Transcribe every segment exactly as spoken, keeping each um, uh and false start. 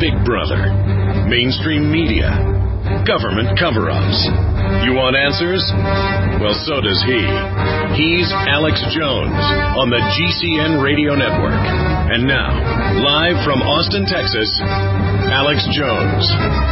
Big Brother, mainstream media, government cover-ups. You want answers? Well, so does he. He's Alex Jones on the G C N Radio Network. And now, live from Austin, Texas, Alex Jones.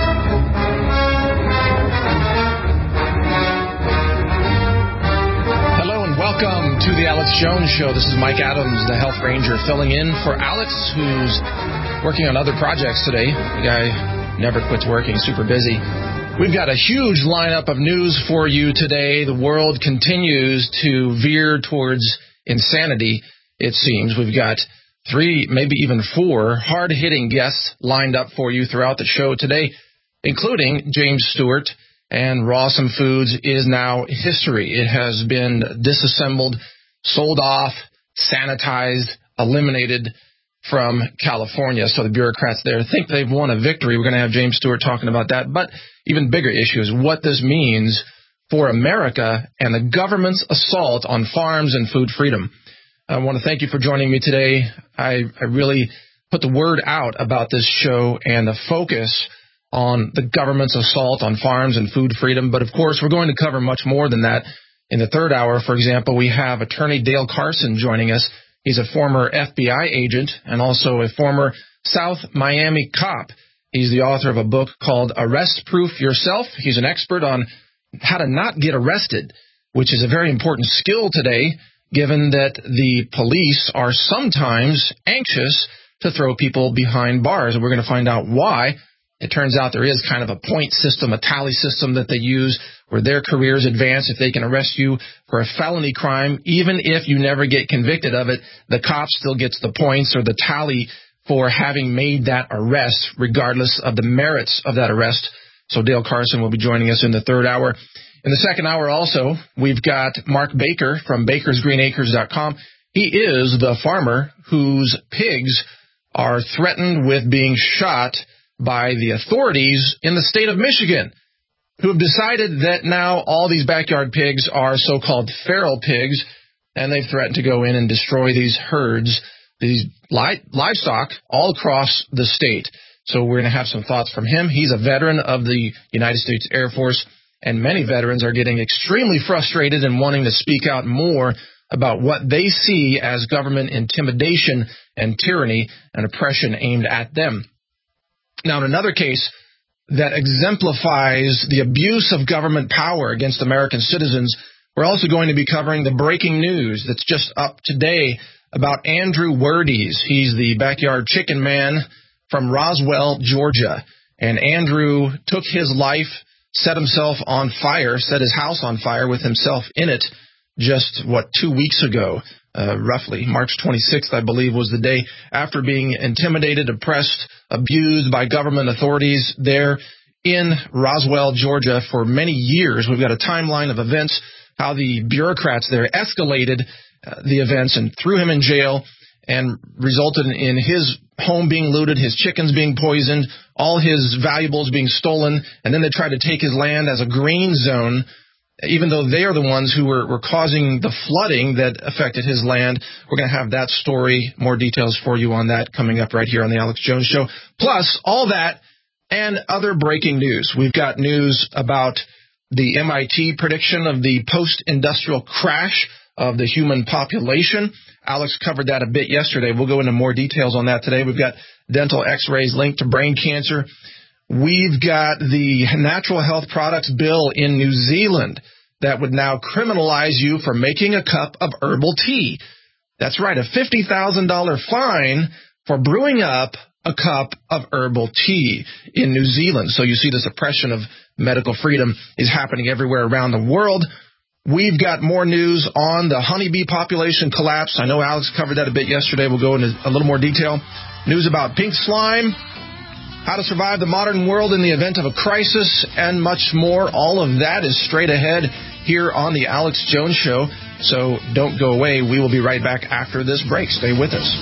Hello and welcome to the Alex Jones Show. This is Mike Adams, the Health Ranger, filling in for Alex, who's working on other projects today. The guy never quits working, super busy. We've got a huge lineup of news for you today. The world continues to veer towards insanity, it seems. We've got three, maybe even four, hard-hitting guests lined up for you throughout the show today, including James Stewart. And Rawesome Foods is now history. It has been disassembled, sold off, sanitized, eliminated from California. So the bureaucrats there think they've won a victory. We're going to have James Stewart talking about that. But even bigger issue is what this means for America and the government's assault on farms and food freedom. I want to thank you for joining me today. I, I really put the word out about this show and the focus on the government's assault on farms and food freedom. But, of course, we're going to cover much more than that. In the third hour, for example, we have Attorney Dale Carson joining us. He's a former F B I agent and also a former South Miami cop. He's the author of a book called Arrest Proof Yourself. He's an expert on how to not get arrested, which is a very important skill today, given that the police are sometimes anxious to throw people behind bars. And we're going to find out why. It turns out there is kind of a point system, a tally system that they use where their careers advance. If they can arrest you for a felony crime, even if you never get convicted of it, the cop still gets the points or the tally for having made that arrest, regardless of the merits of that arrest. So Dale Carson will be joining us in the third hour. In the second hour also, we've got Mark Baker from bakers green acres dot com. He is the farmer whose pigs are threatened with being shot by the authorities in the state of Michigan, who have decided that now all these backyard pigs are so-called feral pigs, and they've threatened to go in and destroy these herds, these li- livestock, all across the state. So we're going to have some thoughts from him. He's a veteran of the United States Air Force, and many veterans are getting extremely frustrated and wanting to speak out more about what they see as government intimidation and tyranny and oppression aimed at them. Now, in another case that exemplifies the abuse of government power against American citizens, we're also going to be covering the breaking news that's just up today about Andrew Werdes. He's the backyard chicken man from Roswell, Georgia. And Andrew took his life, set himself on fire, set his house on fire with himself in it just, what, two weeks ago. Uh, roughly. March twenty-sixth, I believe, was the day after being intimidated, oppressed, abused by government authorities there in Roswell, Georgia for many years. We've got a timeline of events, how the bureaucrats there escalated uh, the events and threw him in jail and resulted in his home being looted, his chickens being poisoned, all his valuables being stolen, and then they tried to take his land as a green zone, even though they are the ones who were, were causing the flooding that affected his land. We're going to have that story, more details for you on that coming up right here on the Alex Jones Show. Plus, all that and other breaking news. We've got news about the M I T prediction of the post-industrial crash of the human population. Alex covered that a bit yesterday. We'll go into more details on that today. We've got dental x-rays linked to brain cancer. We've got the natural health products bill in New Zealand that would now criminalize you for making a cup of herbal tea. That's right, a fifty thousand dollars fine for brewing up a cup of herbal tea in New Zealand. So you see the suppression of medical freedom is happening everywhere around the world. We've got more news on the honeybee population collapse. I know Alex covered that a bit yesterday. We'll go into a little more detail. News about pink slime, how to survive the modern world in the event of a crisis, and much more. All of that is straight ahead here on the Alex Jones Show. So don't go away. We will be right back after this break. Stay with us.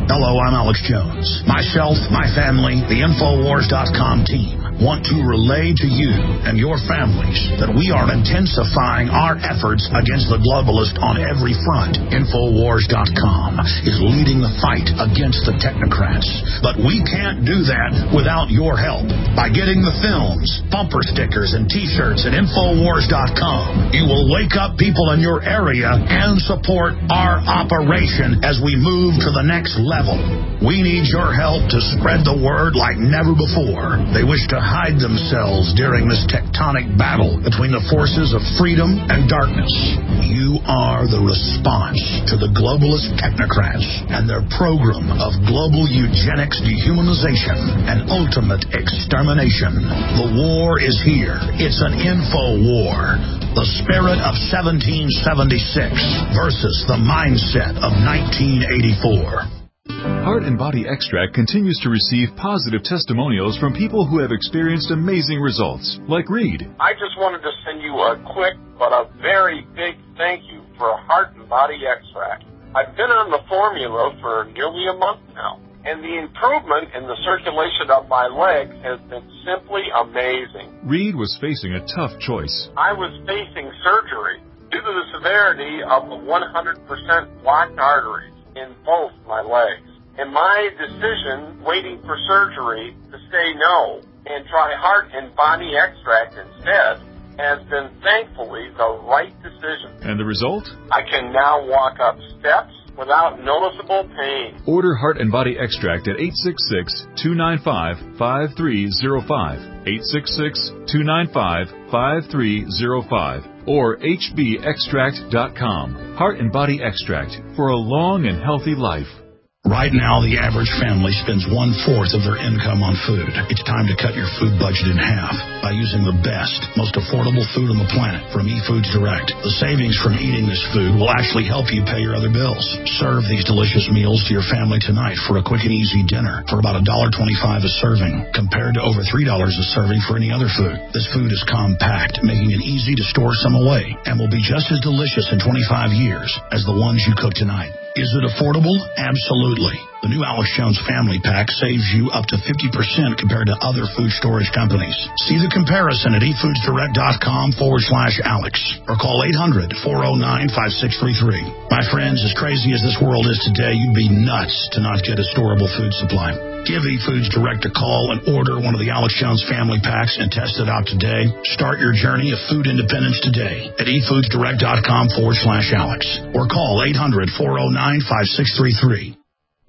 Hello, I'm Alex Jones. Myself, my family, the Infowars dot com team want to relay to you and your families that we are intensifying our efforts against the globalist on every front. Infowars dot com is leading the fight against the technocrats. But we can't do that without your help. By getting the films, bumper stickers, and T-shirts at Infowars dot com, you will wake up people in your area and support our operation as we move to the next level. We need your help to spread the word like never before. They wish to hide themselves during this tectonic battle between the forces of freedom and darkness. You are the response to the globalist technocrats and their program of global eugenics, dehumanization, and ultimate extermination. The war is here. It's an info war. The spirit of seventeen seventy-six versus the mindset of nineteen eighty-four. Heart and Body Extract continues to receive positive testimonials from people who have experienced amazing results, like Reed. I just wanted to send you a quick but a very big thank you for Heart and Body Extract. I've been on the formula for nearly a month now, and the improvement in the circulation of my legs has been simply amazing. Reed was facing a tough choice. I was facing surgery due to the severity of the one hundred percent blocked arteries in both my legs. And my decision, waiting for surgery, to say no and try Heart and Body Extract instead, has been thankfully the right decision. And the result? I can now walk up steps without noticeable pain. Order Heart and Body Extract at eight six six, two nine five, five three zero five, eight six six, two nine five, five three zero five, or H B extract dot com. Heart and Body Extract for a long and healthy life. Right now, the average family spends one-fourth of their income on food. It's time to cut your food budget in half by using the best, most affordable food on the planet from eFoods Direct. The savings from eating this food will actually help you pay your other bills. Serve these delicious meals to your family tonight for a quick and easy dinner for about one dollar twenty-five a serving, compared to over three dollars a serving for any other food. This food is compact, making it easy to store some away, and will be just as delicious in twenty-five years as the ones you cook tonight. Is it affordable? Absolutely. The new Alex Jones Family Pack saves you up to fifty percent compared to other food storage companies. See the comparison at eFoods Direct dot com forward slash Alex or call eight hundred, four oh nine, five six three three. My friends, as crazy as this world is today, you'd be nuts to not get a storable food supply. Give eFoods Direct a call and order one of the Alex Jones Family Packs and test it out today. Start your journey of food independence today at eFoods Direct dot com forward slash Alex or call eight hundred, four oh nine, five six three three.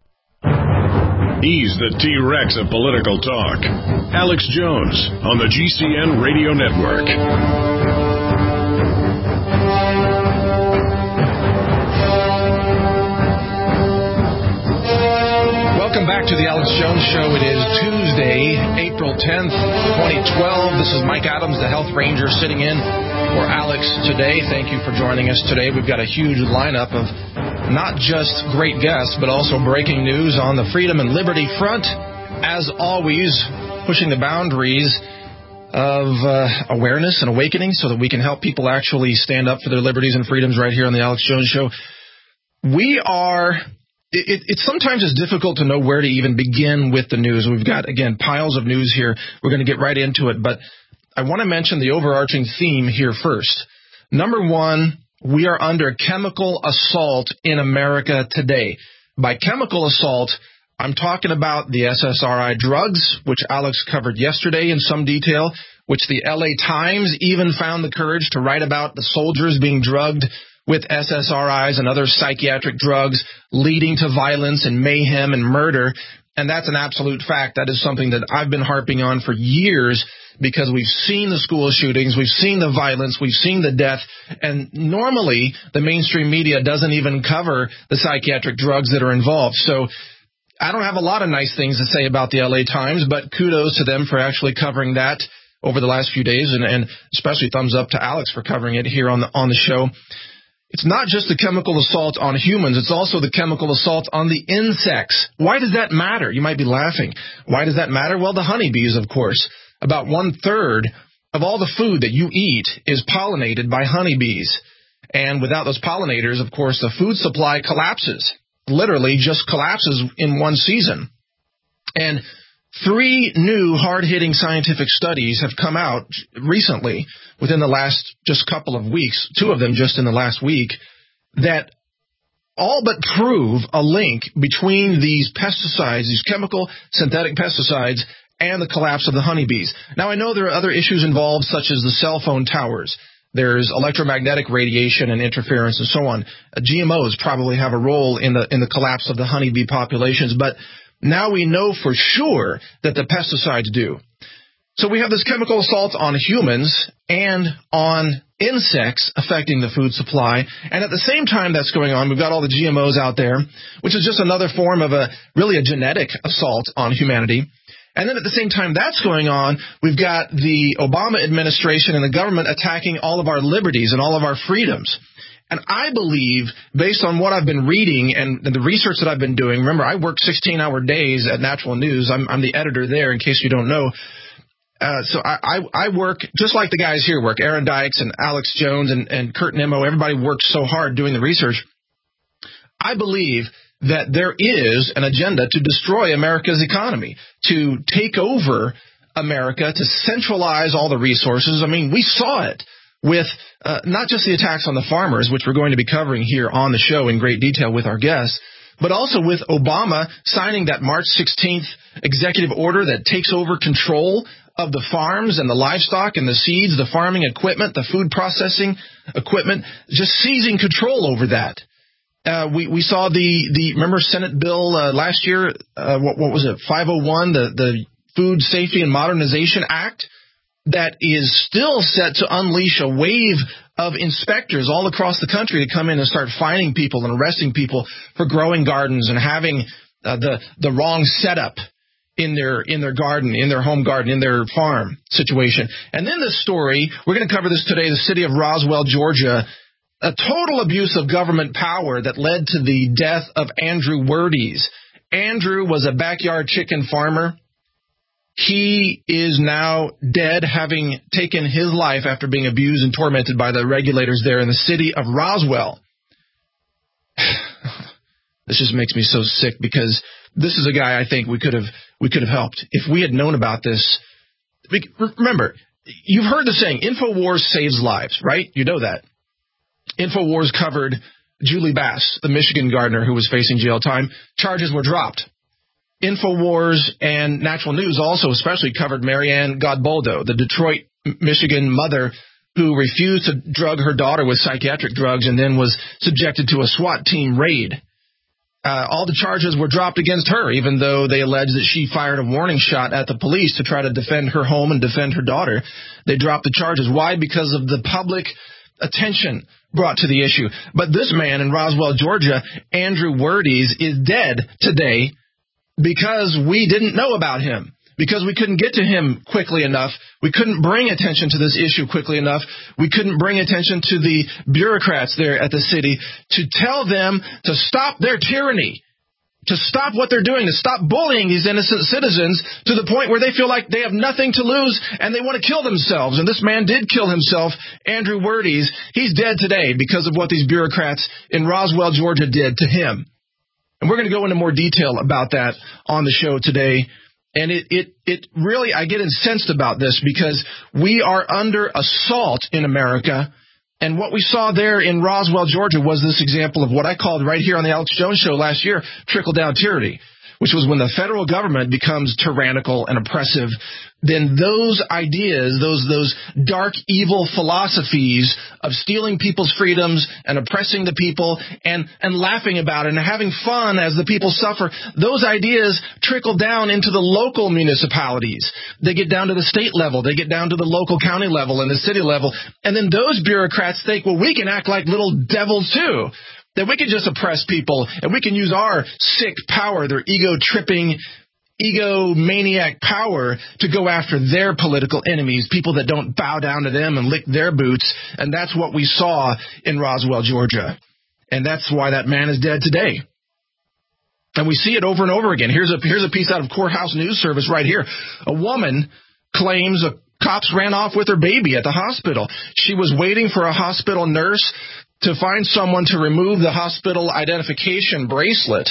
He's the T-Rex of political talk. Alex Jones on the G C N Radio Network. Welcome back to the Alex Jones Show. It is Tuesday, April tenth, twenty twelve. This is Mike Adams, the Health Ranger, sitting in for Alex today. Thank you for joining us today. We've got a huge lineup of not just great guests, but also breaking news on the freedom and liberty front. As always, pushing the boundaries of uh, awareness and awakening so that we can help people actually stand up for their liberties and freedoms right here on the Alex Jones Show. We are... It, it sometimes is difficult to know where to even begin with the news. We've got, again, piles of news here. We're going to get right into it, but I want to mention the overarching theme here first. Number one, we are under chemical assault in America today. By chemical assault, I'm talking about the S S R I drugs, which Alex covered yesterday in some detail, which the L A Times even found the courage to write about the soldiers being drugged with S S R Is and other psychiatric drugs leading to violence and mayhem and murder. And that's an absolute fact. That is something that I've been harping on for years because we've seen the school shootings, we've seen the violence, we've seen the death, and normally the mainstream media doesn't even cover the psychiatric drugs that are involved. So I don't have a lot of nice things to say about the L A Times, but kudos to them for actually covering that over the last few days, and, and especially thumbs up to Alex for covering it here on the on the show. It's not just the chemical assault on humans, it's also the chemical assault on the insects. Why does that matter? You might be laughing. Why does that matter? Well, the honeybees, of course. About one-third of all the food that you eat is pollinated by honeybees. And without those pollinators, of course, the food supply collapses. literally just collapses in one season. And three new hard-hitting scientific studies have come out recently within the last just couple of weeks, two of them just in the last week, that all but prove a link between these pesticides, these chemical synthetic pesticides, and the collapse of the honeybees. Now, I know there are other issues involved, such as the cell phone towers. There's electromagnetic radiation and interference and so on. G M Os probably have a role in the in the collapse of the honeybee populations, but now we know for sure that the pesticides do. So we have this chemical assault on humans and on insects affecting the food supply. And at the same time that's going on, we've got all the G M Os out there, which is just another form of a really a genetic assault on humanity. And then at the same time that's going on, we've got the Obama administration and the government attacking all of our liberties and all of our freedoms. And I believe, based on what I've been reading and the research that I've been doing, remember, I work sixteen-hour days at Natural News. I'm, I'm the editor there, in case you don't know. Uh, so I, I, I work just like the guys here work, Aaron Dykes and Alex Jones and, and Kurt Nimmo. Everybody works so hard doing the research. I believe that there is an agenda to destroy America's economy, to take over America, to centralize all the resources. I mean, we saw it with uh, not just the attacks on the farmers, which we're going to be covering here on the show in great detail with our guests, but also with Obama signing that March sixteenth executive order that takes over control of the farms and the livestock and the seeds, the farming equipment, the food processing equipment, just seizing control over that. Uh, we, we saw the, the, remember Senate bill uh, last year, uh, what, what was it, five oh one, the, the Food Safety and Modernization Act, that is still set to unleash a wave of inspectors all across the country to come in and start fining people and arresting people for growing gardens and having uh, the, the wrong setup in their in their garden, in their home garden, in their farm situation. And then this story, we're going to cover this today, the city of Roswell, Georgia, a total abuse of government power that led to the death of Andrew Werdes. Andrew was a backyard chicken farmer. He is now dead, having taken his life after being abused and tormented by the regulators there in the city of Roswell. This just makes me so sick, because this is a guy I think we could have we could have helped if we had known about this. Remember, you've heard the saying, InfoWars saves lives, right? You know that. InfoWars covered Julie Bass, the Michigan gardener who was facing jail time. Charges were dropped. InfoWars and Natural News also especially covered Marianne Godboldo, the Detroit, Michigan mother who refused to drug her daughter with psychiatric drugs and then was subjected to a SWAT team raid. Uh, all the charges were dropped against her, even though they alleged that she fired a warning shot at the police to try to defend her home and defend her daughter. They dropped the charges. Why? Because of the public attention brought to the issue. But this man in Roswell, Georgia, Andrew Werdes, is dead today because we didn't know about him, because we couldn't get to him quickly enough. We couldn't bring attention to this issue quickly enough. We couldn't bring attention to the bureaucrats there at the city to tell them to stop their tyranny, to stop what they're doing, to stop bullying these innocent citizens to the point where they feel like they have nothing to lose and they want to kill themselves. And this man did kill himself, Andrew Werdes. He's dead today because of what these bureaucrats in Roswell, Georgia did to him. And we're going to go into more detail about that on the show today. And it, it, it really, I get incensed about this because we are under assault in America. And what we saw there in Roswell, Georgia was this example of what I called right here on the Alex Jones Show last year, trickle-down tyranny, which was when the federal government becomes tyrannical and oppressive. Then those ideas, those those dark, evil philosophies of stealing people's freedoms and oppressing the people and, and laughing about it and having fun as the people suffer, those ideas trickle down into the local municipalities. They get down to the state level. They get down to the local county level and the city level. And then those bureaucrats think, well, we can act like little devils too. That we can just oppress people and we can use our sick power, their ego-tripping, egomaniac power to go after their political enemies, people that don't bow down to them and lick their boots. And that's what we saw in Roswell, Georgia. And that's why that man is dead today. And we see it over and over again. Here's a, here's a piece out of Courthouse News Service right here. A woman claims a cops ran off with her baby at the hospital. She was waiting for a hospital nurse to find someone to remove the hospital identification bracelet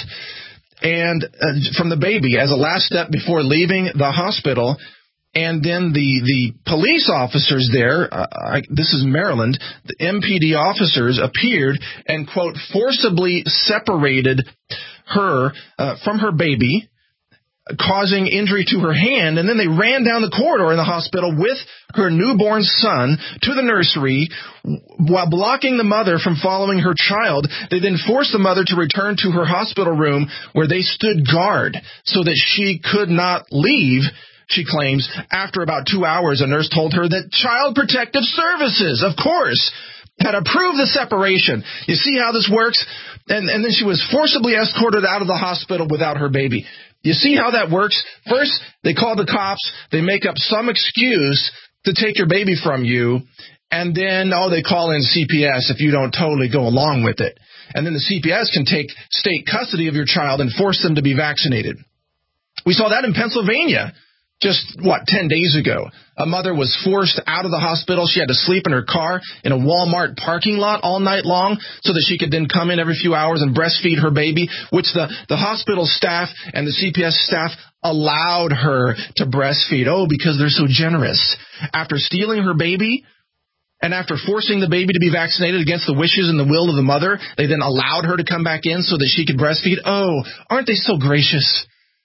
and uh, from the baby as a last step before leaving the hospital. And then the, the police officers there, uh, I, this is Maryland, the M P D officers appeared and, quote, forcibly separated her uh, from her baby, causing injury to her hand, and then they ran down the corridor in the hospital with her newborn son to the nursery while blocking the mother from following her child. They then forced the mother to return to her hospital room where they stood guard so that she could not leave. She claims after about two hours, a nurse told her that Child Protective Services, of course, had approved the separation. You see how this works? And, and then she was forcibly escorted out of the hospital without her baby. You see how that works? First, they call the cops. They make up some excuse to take your baby from you. And then, oh, they call in C P S if you don't totally go along with it. And then the C P S can take state custody of your child and force them to be vaccinated. We saw that in Pennsylvania just, what, ten days ago. A mother was forced out of the hospital. She had to sleep in her car in a Walmart parking lot all night long so that she could then come in every few hours and breastfeed her baby, which the, the hospital staff and the C P S staff allowed her to breastfeed. Oh, because they're so generous. After stealing her baby and after forcing the baby to be vaccinated against the wishes and the will of the mother, they then allowed her to come back in so that she could breastfeed. Oh, aren't they so gracious?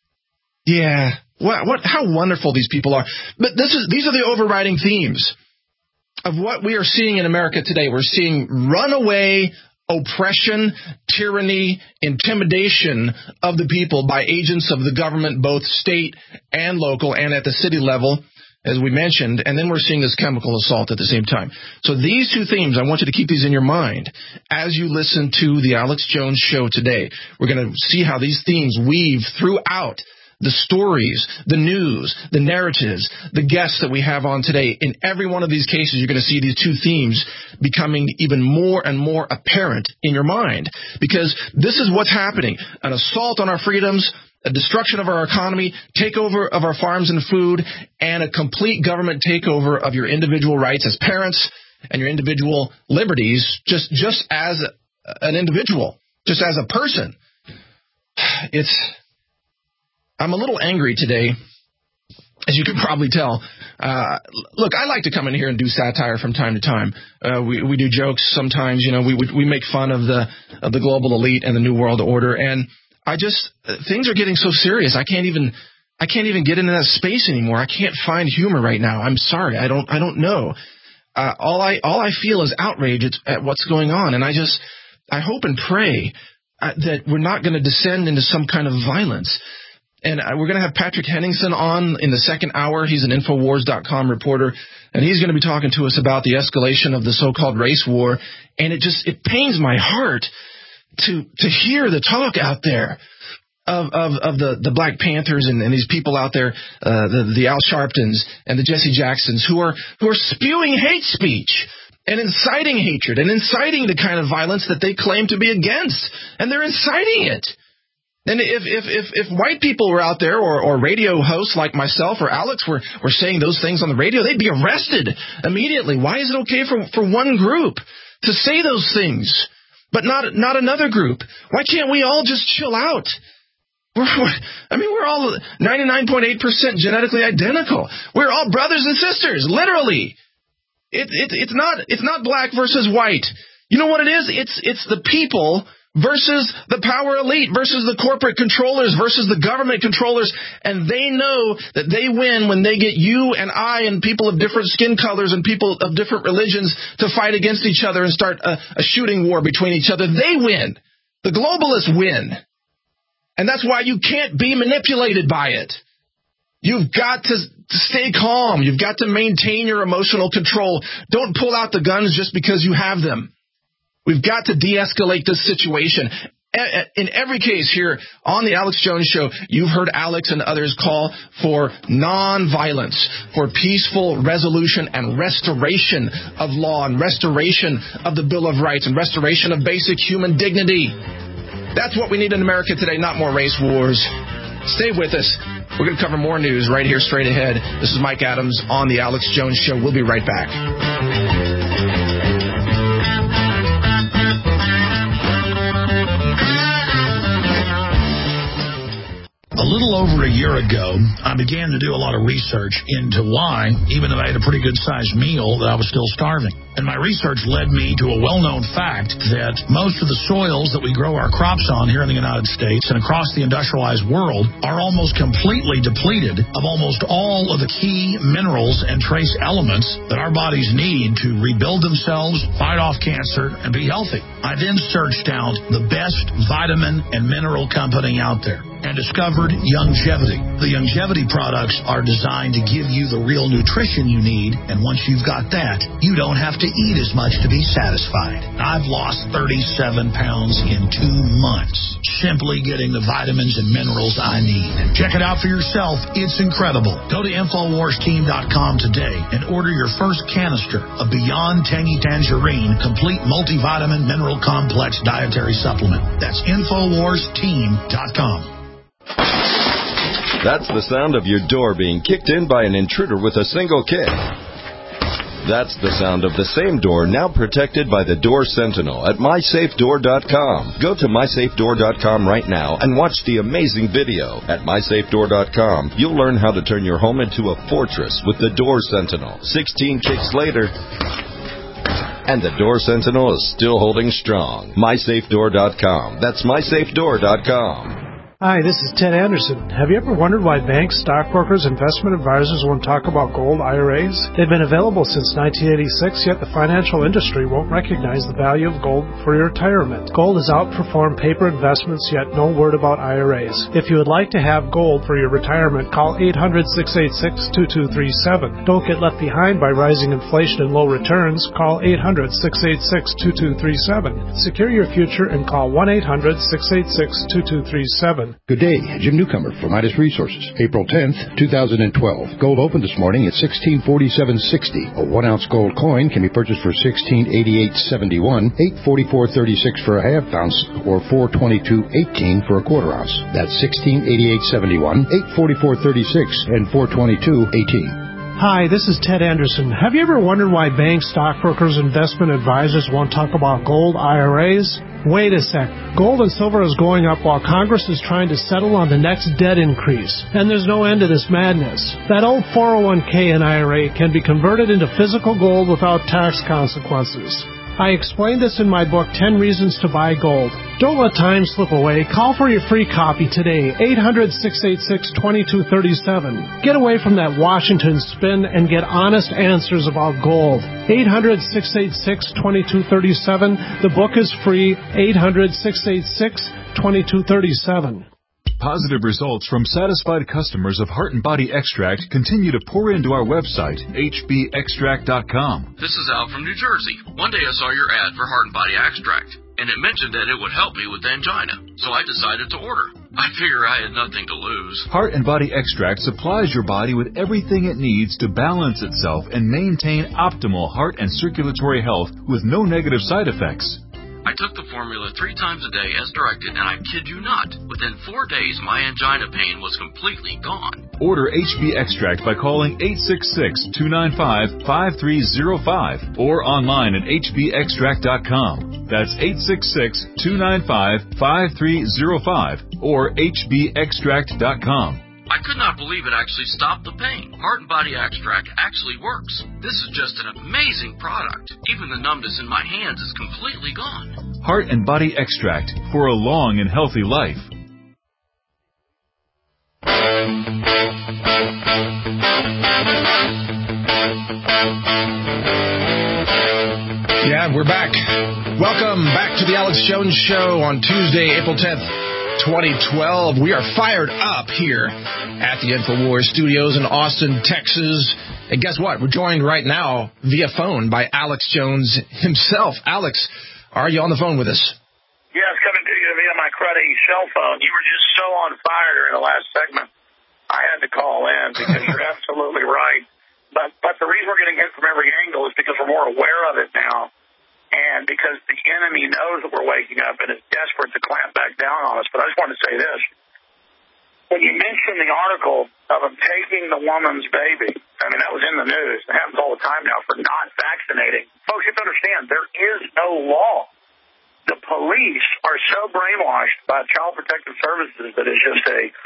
Yeah. What, what, how wonderful these people are. But this is, these are the overriding themes of what we are seeing in America today. We're seeing runaway oppression, tyranny, intimidation of the people by agents of the government, both state and local, and at the city level, as we mentioned. And then we're seeing this chemical assault at the same time. So these two themes, I want you to keep these in your mind as you listen to the Alex Jones Show today. We're going to see how these themes weave throughout the stories, the news, the narratives, the guests that we have on today. In every one of these cases, you're going to see these two themes becoming even more and more apparent in your mind, because this is what's happening. An assault on our freedoms, a destruction of our economy, takeover of our farms and food, and a complete government takeover of your individual rights as parents and your individual liberties, just, just as an individual, just as a person. It's... I'm a little angry today, as you can probably tell. Uh, look, I like to come in here and do satire from time to time. Uh, we, we do jokes sometimes. You know, we we make fun of the of the global elite and the New World Order. And I just things are getting so serious. I can't even I can't even get into that space anymore. I can't find humor right now. I'm sorry. I don't I don't know. Uh, all I all I feel is outrage at, at what's going on, and I just I hope and pray uh, that we're not going to descend into some kind of violence. And we're going to have Patrick Henningsen on in the second hour. He's an Infowars dot com reporter, and he's going to be talking to us about the escalation of the so-called race war. And it just it pains my heart to to hear the talk out there of of, of the, the Black Panthers and, and these people out there, uh, the, the Al Sharptons and the Jesse Jacksons, who are who are spewing hate speech and inciting hatred and inciting the kind of violence that they claim to be against, and they're inciting it. And if, if, if, if white people were out there, or, or radio hosts like myself or Alex were, were saying those things on the radio, they'd be arrested immediately. Why is it okay for, for one group to say those things, but not, not another group? Why can't we all just chill out? We're, we're, I mean, we're all ninety-nine point eight percent genetically identical. We're all brothers and sisters, literally. It, it, it's not, it's not black versus white. You know what it is? It's, it's the people versus the power elite, versus the corporate controllers, versus the government controllers. And they know that they win when they get you and I and people of different skin colors and people of different religions to fight against each other and start a, a shooting war between each other. They win. The globalists win. And that's why you can't be manipulated by it. You've got to stay calm. You've got to maintain your emotional control. Don't pull out the guns just because you have them. We've got to de-escalate this situation. In every case here on the Alex Jones Show, you've heard Alex and others call for non-violence, for peaceful resolution and restoration of law and restoration of the Bill of Rights and restoration of basic human dignity. That's what we need in America today, not more race wars. Stay with us. We're going to cover more news right here straight ahead. This is Mike Adams on the Alex Jones Show. We'll be right back. little over a year ago, I began to do a lot of research into why, even though I had a pretty good-sized meal, that I was still starving. And my research led me to a well-known fact that most of the soils that we grow our crops on here in the United States and across the industrialized world are almost completely depleted of almost all of the key minerals and trace elements that our bodies need to rebuild themselves, fight off cancer, and be healthy. I then searched out the best vitamin and mineral company out there and discovered Youngevity. The Youngevity products are designed to give you the real nutrition you need, and once you've got that, you don't have to eat as much to be satisfied. I've lost thirty-seven pounds in two months, simply getting the vitamins and minerals I need. Check it out for yourself. It's incredible. Go to Infowars Team dot com today and order your first canister of Beyond Tangy Tangerine Complete Multivitamin Mineral Complex Dietary Supplement. That's Infowars Team dot com. That's the sound of your door being kicked in by an intruder with a single kick. That's the sound of the same door now protected by the Door Sentinel at my safe door dot com. Go to my safe door dot com right now and watch the amazing video. At my safe door dot com, you'll learn how to turn your home into a fortress with the Door Sentinel. sixteen kicks later, and the Door Sentinel is still holding strong. my safe door dot com. That's my safe door dot com. Hi, this is Ted Anderson. Have you ever wondered why banks, stockbrokers, investment advisors won't talk about gold I R As? They've been available since nineteen eighty-six, yet the financial industry won't recognize the value of gold for your retirement. Gold has outperformed paper investments, yet no word about I R As. If you would like to have gold for your retirement, call eight hundred, six eight six, two two three seven. Don't get left behind by rising inflation and low returns. Call eight hundred, six eight six, two two three seven. Secure your future and call one eight hundred, six eight six, two two three seven. Good day, Jim Newcomer from Midas Resources. April tenth, two thousand twelve. Gold opened this morning at sixteen forty-seven sixty. A one ounce gold coin can be purchased for sixteen eighty-eight seventy-one, eight forty-four thirty-six for a half ounce, or four twenty-two eighteen for a quarter ounce. That's sixteen eighty-eight seventy-one, eight forty-four thirty-six, and four twenty-two eighteen. Hi, this is Ted Anderson. Have you ever wondered why banks, stockbrokers, investment advisors won't talk about gold I R As? Wait a sec. Gold and silver is going up while Congress is trying to settle on the next debt increase. And there's no end to this madness. That old four oh one k and I R A can be converted into physical gold without tax consequences. I explained this in my book, ten Reasons to Buy Gold. Don't let time slip away. Call for your free copy today, eight hundred, six eight six, two two three seven. Get away from that Washington spin and get honest answers about gold. eight hundred, six eight six, two two three seven. The book is free, eight hundred, six eight six, two two three seven. Positive results from satisfied customers of Heart and Body Extract continue to pour into our website, H B extract dot com. This is Al from New Jersey. One day I saw your ad for Heart and Body Extract, and it mentioned that it would help me with angina, so I decided to order. I figure I had nothing to lose. Heart and Body Extract supplies your body with everything it needs to balance itself and maintain optimal heart and circulatory health with no negative side effects. I took the formula three times a day as directed, and I kid you not, within four days my angina pain was completely gone. Order H B Extract by calling eight six six, two nine five, five three zero five or online at H B extract dot com. That's eight six six, two nine five, five three zero five or H B extract dot com. I could not believe it actually stopped the pain. Heart and Body Extract actually works. This is just an amazing product. Even the numbness in my hands is completely gone. Heart and Body Extract for a long and healthy life. Yeah, we're back. Welcome back to the Alex Jones Show on Tuesday, April tenth. twenty twelve. We are fired up here at the InfoWars studios in Austin, Texas. And guess what? We're joined right now via phone by Alex Jones himself. Alex, are you on the phone with us? Yes, coming to you via my cruddy cell phone. You were just so on fire during the last segment. I had to call in because you're absolutely right. But but the reason we're getting hit from every angle is because we're more aware of it now. And because the enemy knows that we're waking up and is desperate to clamp back down on us. But I just wanted to say this. When you mentioned the article of them taking the woman's baby, I mean, that was in the news. It happens all the time now for not vaccinating. Folks, you have to understand, there is no law. The police are so brainwashed by Child Protective Services that it's just a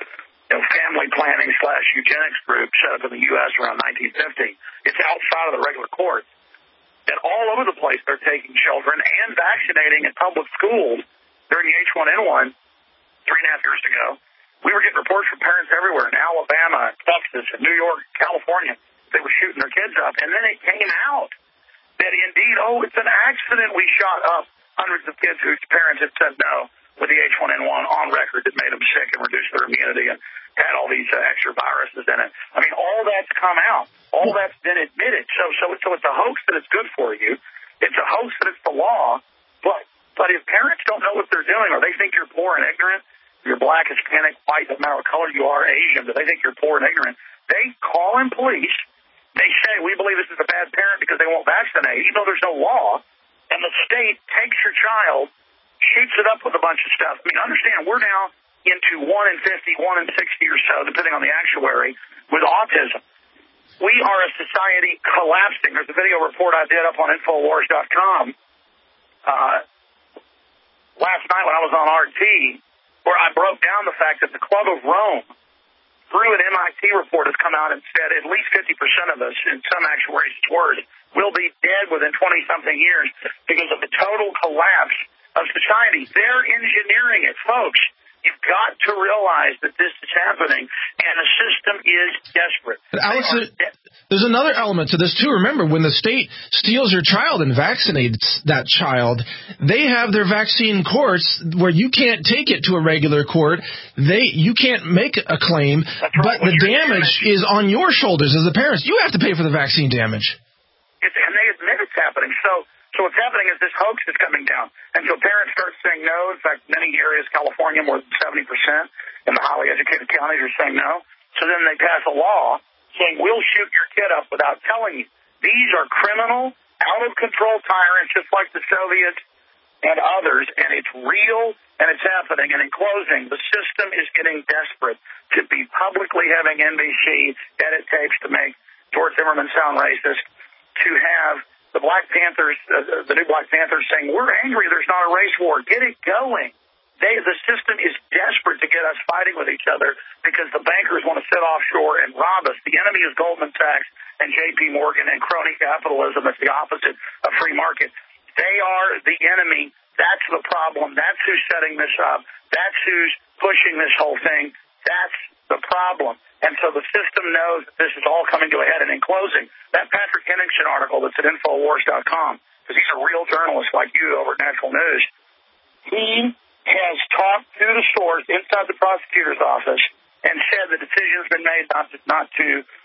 you know, family planning slash eugenics group set up in the U S around nineteen fifty. It's outside of the regular courts. And all over the place they're taking children and vaccinating in public schools during the H one N one three and a half years ago. We were getting reports from parents everywhere in Alabama, Texas, and New York, California. They were shooting their kids up. And then it came out that indeed, oh, it's an accident. We shot up hundreds of kids whose parents had said no with the H one N one on record that made them sick and reduced their immunity and had all these uh, extra viruses in it. I mean, all that's come out. All that's been admitted. So, so, so it's a hoax that it's good for you. It's a hoax that it's the law. But, but if parents don't know what they're doing, or they think you're poor and ignorant, you're black, Hispanic, white, doesn't matter what color you are, Asian, but they think you're poor and ignorant, they call in police. They say, we believe this is a bad parent because they won't vaccinate, even though there's no law. And the state takes your child, shoots it up with a bunch of stuff. I mean, understand, we're now into one in fifty, one in sixty or so, depending on the actuary, with autism. We are a society collapsing. There's a video report I did up on Infowars dot com uh, last night when I was on R T, where I broke down the fact that the Club of Rome, through an M I T report, has come out and said at least fifty percent of us, in some actuaries' words, will be dead within twenty-something years because of the total collapse of society. They're engineering it, folks. You've got to realize that this is happening, and the system is desperate. But Alex, de- there's another element to this, too. Remember, when the state steals your child and vaccinates that child, they have their vaccine courts where you can't take it to a regular court. They You can't make a claim, That's right. but the damage, damage is on your shoulders as the parents. You have to pay for the vaccine damage. It's, and they admit it's happening. So So what's happening is this hoax is coming down. And so parents start saying no. In fact, many areas, California, more than seventy percent in the highly educated counties are saying no. So then they pass a law saying we'll shoot your kid up without telling you. These are criminal, out-of-control tyrants just like the Soviets and others, and it's real and it's happening. And in closing, the system is getting desperate to be publicly having N B C edit tapes to make George Zimmerman sound racist, to have the Black Panthers, uh, the new Black Panthers saying, we're angry, there's not a race war. Get it going. They, the system is desperate to get us fighting with each other because the bankers want to sit offshore and rob us. The enemy is Goldman Sachs and J P Morgan and crony capitalism. It's the opposite of free market. They are the enemy. That's the problem. That's who's setting this up. That's who's pushing this whole thing. That's the problem. And so the system knows that this is all coming to a head. And in closing, that Patrick Henningsen article that's at Infowars dot com, because he's a real journalist like you over at Natural News, he has talked to the source inside the prosecutor's office and said the decision's been made not to, not to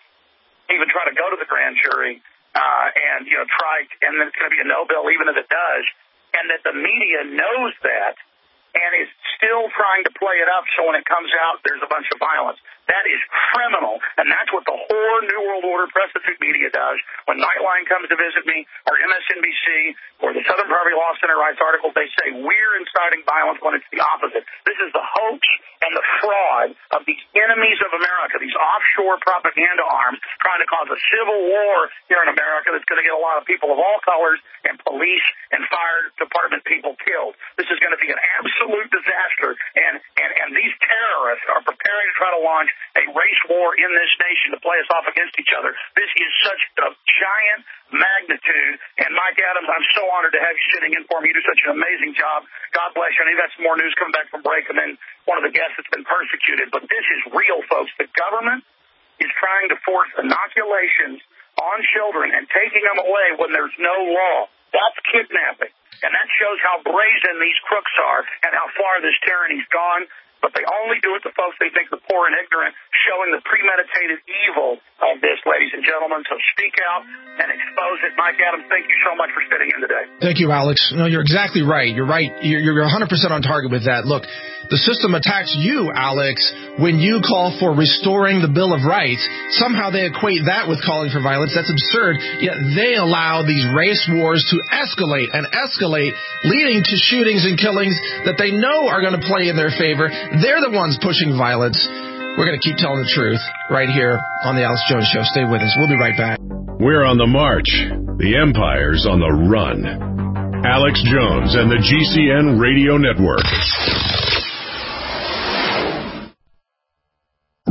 even try to go to the grand jury uh, and, you know, try, and then it's going to be a no bill even if it does, and that the media knows that and is still trying to play it up so when it comes out, there's a bunch of violence. That is criminal, and that's what the whole New World Order prostitute media does. When Nightline comes to visit me, or M S N B C, or the Southern Poverty Law Center writes articles, they say we're inciting violence when it's the opposite. This is the hoax and the fraud of these enemies of America, these offshore propaganda arms trying to cause a civil war here in America that's going to get a lot of people of all colors and police and fire department people killed. This is going to be an absolute disaster, and, and, and these terrorists are preparing to try to launch a race war in this nation to play us off against each other. This is such a giant magnitude, and Mike Adams, I'm so honored to have you sitting in for me. You do such an amazing job. God bless you. I know you've got some more news coming back from break, and then one of the guests that's been persecuted. But this is real, folks. The government is trying to force inoculations on children and taking them away when there's no law. That's kidnapping. And that shows how brazen these crooks are and how far this tyranny's gone. But they only do it to folks they think are poor and ignorant, showing the premeditated evil of this, ladies and gentlemen. So speak out and expose it. Mike Adams, thank you so much for sitting in today. Thank you, Alex. No, you're exactly right. You're right. You're, you're one hundred percent on target with that. Look, the system attacks you, Alex, when you call for restoring the Bill of Rights. Somehow they equate that with calling for violence. That's absurd. Yet they allow these race wars to escalate and escalate, leading to shootings and killings that they know are going to play in their favor. They're the ones pushing violence. We're going to keep telling the truth right here on the Alex Jones Show. Stay with us. We'll be right back. We're on the march. The empire's on the run. Alex Jones and the G C N Radio Network.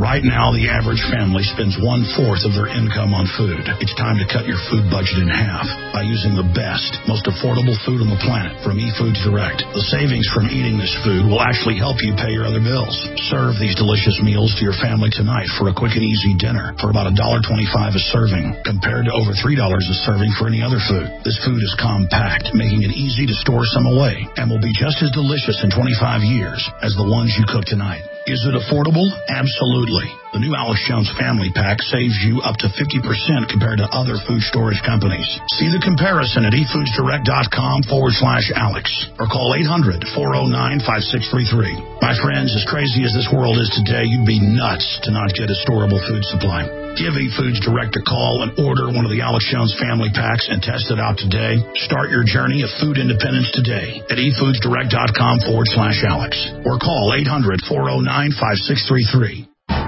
Right now, the average family spends one-fourth of their income on food. It's time to cut your food budget in half by using the best, most affordable food on the planet from eFoods Direct. The savings from eating this food will actually help you pay your other bills. Serve these delicious meals to your family tonight for a quick and easy dinner for about one dollar and twenty-five cents a serving, compared to over three dollars a serving for any other food. This food is compact, making it easy to store some away, and will be just as delicious in twenty-five years as the ones you cook tonight. Is it affordable? Absolutely. The new Alex Jones Family Pack saves you up to fifty percent compared to other food storage companies. See the comparison at efoodsdirect.com forward slash Alex or call eight hundred, four oh nine, five six three three. My friends, as crazy as this world is today, you'd be nuts to not get a storable food supply. Give eFoods Direct a call and order one of the Alex Jones Family Packs and test it out today. Start your journey of food independence today at efoodsdirect.com forward slash Alex or call eight hundred, four oh nine, five six three three.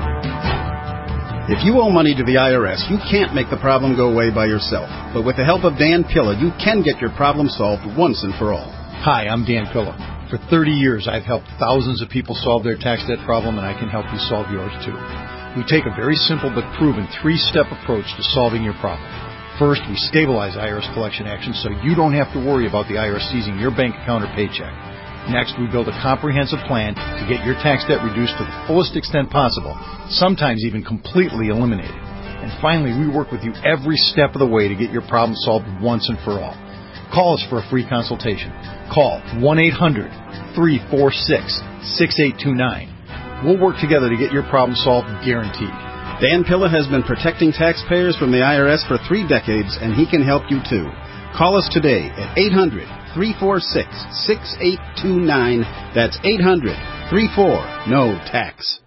If you owe money to the I R S, you can't make the problem go away by yourself. But with the help of Dan Pilla, you can get your problem solved once and for all. Hi, I'm Dan Pilla. For thirty years, I've helped thousands of people solve their tax debt problem, and I can help you solve yours too. We take a very simple but proven three-step approach to solving your problem. First, we stabilize I R S collection actions so you don't have to worry about the I R S seizing your bank account or paycheck. Next, we build a comprehensive plan to get your tax debt reduced to the fullest extent possible, sometimes even completely eliminated. And finally, we work with you every step of the way to get your problem solved once and for all. Call us for a free consultation. Call one eight hundred, three four six, six eight two nine. We'll work together to get your problem solved, guaranteed. Dan Pilla has been protecting taxpayers from the I R S for three decades, and he can help you too. Call us today at eight hundred, three four six, six eight two nine. That's eight hundred, three four, N O tax.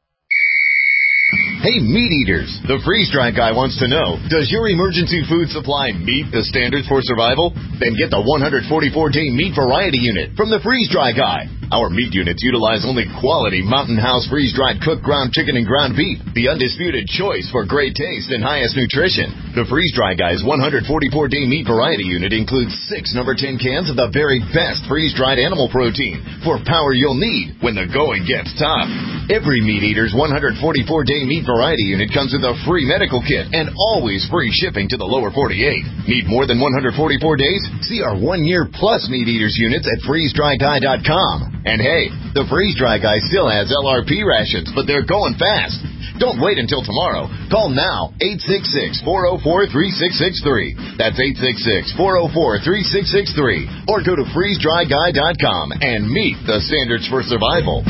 Hey, meat eaters, the freeze-dry guy wants to know, does your emergency food supply meet the standards for survival? Then get the one hundred forty-four day meat variety unit from the freeze-dry guy. Our meat units utilize only quality Mountain House freeze-dried cooked ground chicken and ground beef, the undisputed choice for great taste and highest nutrition. The freeze-dry guy's one hundred forty-four day meat variety unit includes six number ten cans of the very best freeze-dried animal protein for power you'll need when the going gets tough. Every meat eater's one hundred forty-four day meat variety unit comes with a free medical kit and always free shipping to the lower forty-eight. Need more than one hundred forty-four days? See our one-year plus meat eaters units at freeze dry guy dot com. And hey, the Freeze Dry Guy still has L R P rations, but they're going fast. Don't wait until tomorrow. Call now, eight six six, four oh four, three six six three. That's eight six six, four oh four, three six six three. Or go to freeze dry guy dot com and meet the standards for survival.